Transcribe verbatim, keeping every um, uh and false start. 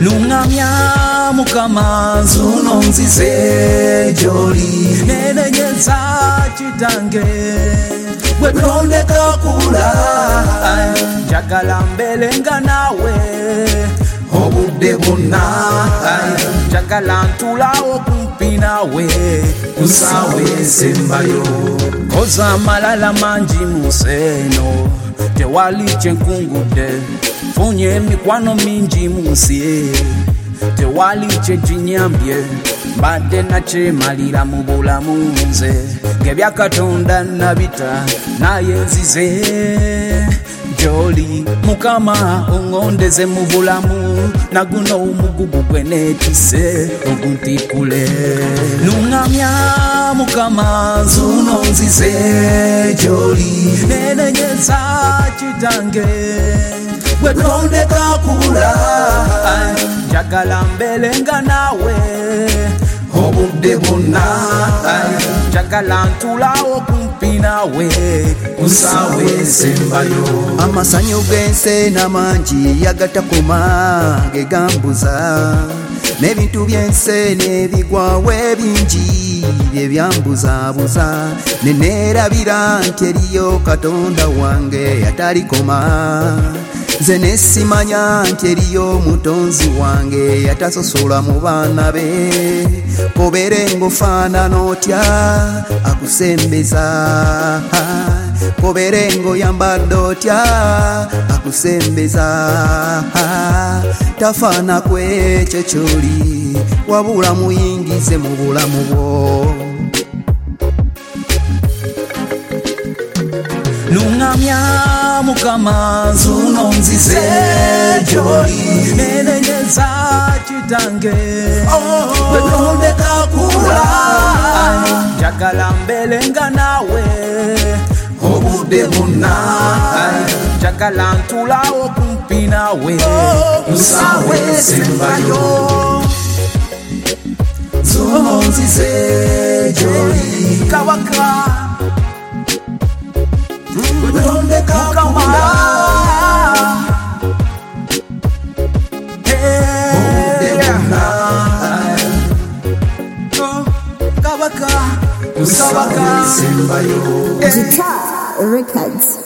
Lungamya mukama zuno nzize joli nenenyeza chitange wetondeka kula njagala mbelenga nawe obudde bonna njagala ntulawo kumpi nawe kusawe sembayo koza malala mangi museno tewali kyenkungudde funye emikwano mingi munsi tewali kyekinyambye mbadde nakyemalira mu bulamu nze ng'ebyakatonda nabita naye nzize joli mukama ongondeze mu bulamu naguno omugugu gwe neetisse oguntikule lungamya mukama zuno nzize joli nenenyeza kitange wetondeka kula njagala mbelenga nawe obudde bonna njagala ntulawo kumpi nawe kusawe sembayo amasanyu g'ensi n'amangi yagatakoma gegambuza n'ebintu by'ensi n'ebigwawe bingi byebyambuzabuza neneerabira nti eriyo katonda wange yatalikoma nze nesimanya nti eriyo mutonzi wange yatasosola mu baana be kobere ng'ofaanana otya akusembeza kobere ng'oyambadde otya akusembeza tafaana kwekyo kyoli wabula muyingize mu bulamu bwo lungamya mukama zuno nzize joli nenenyeza kitange wetondeka kula njagala mbelenga nawe obudde bonna njagala ntulawo kumpi nawe kusawe sembayo zuno nzize joli kabaka wetondeka kula kabaka kabaka Guitar Records.